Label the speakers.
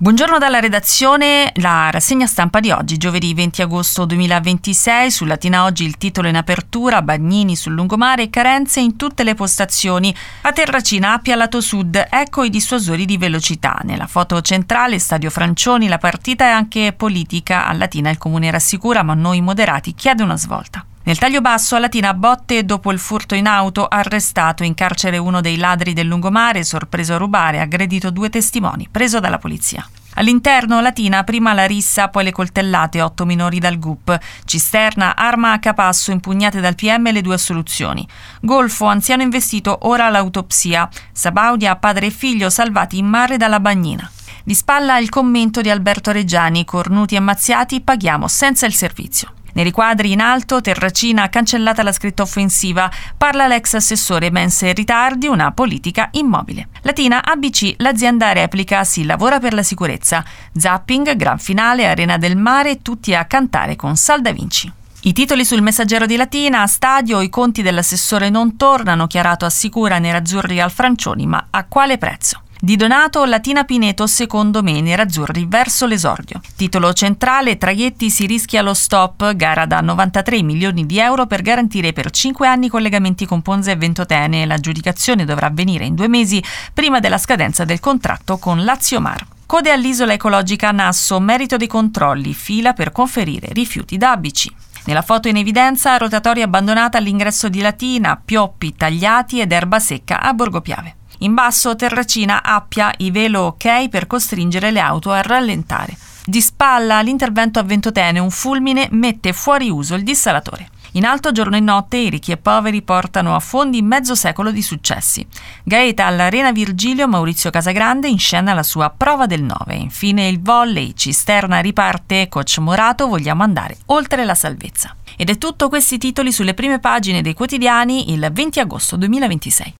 Speaker 1: Buongiorno dalla redazione, la rassegna stampa di oggi, giovedì 20 agosto 2026. Su Latina Oggi il titolo in apertura: Bagnini sul lungomare, carenze in tutte le postazioni. A Terracina, Appia lato sud, ecco i dissuasori di velocità. Nella foto centrale, Stadio Francioni, la partita è anche politica. A Latina il comune rassicura, ma noi moderati chiede una svolta. Nel taglio basso, a Latina, botte dopo il furto in auto, arrestato in carcere uno dei ladri del lungomare, sorpreso a rubare, aggredito 2 testimoni, preso dalla polizia. All'interno, Latina, prima la rissa, poi le coltellate, 8 minori dal GUP. Cisterna, arma a capasso, impugnate dal PM le 2 assoluzioni. Golfo, anziano investito, ora l'autopsia. Sabaudia, padre e figlio salvati in mare dalla bagnina. Di spalla il commento di Alberto Reggiani: cornuti e mazziati, paghiamo senza il servizio. Nei riquadri in alto, Terracina, cancellata la scritta offensiva, parla l'ex assessore, mense ritardi, una politica immobile. Latina, ABC, l'azienda replica, si lavora per la sicurezza. Zapping, gran finale, Arena del Mare, tutti a cantare con Salda Vinci. I titoli sul Messaggero di Latina: stadio, i conti dell'assessore non tornano, Chiarato assicura nerazzurri al Francioni, ma a quale prezzo? Di Donato, Latina Pineto secondo me, nerazzurri verso l'esordio. Titolo centrale: traghetti, si rischia lo stop, gara da 93 milioni di euro per garantire per 5 anni collegamenti con Ponza e Ventotene. L'aggiudicazione dovrà avvenire in 2 mesi prima della scadenza del contratto con Lazio Mar. Code all'isola ecologica Nasso, merito dei controlli, fila per conferire rifiuti da ABC. Nella foto in evidenza, rotatoria abbandonata all'ingresso di Latina, pioppi tagliati ed erba secca a Borgopiave. In basso, Terracina, Appia, i velo ok per costringere le auto a rallentare. Di spalla, l'intervento a Ventotene, un fulmine mette fuori uso il dissalatore. In alto, giorno e notte, i ricchi e poveri portano a fondi mezzo secolo di successi. Gaeta all'Arena Virgilio, Maurizio Casagrande inscena la sua prova del 9. Infine il volley, Cisterna riparte, coach Morato, vogliamo andare oltre la salvezza. Ed è tutto, questi titoli sulle prime pagine dei quotidiani il 20 agosto 2026.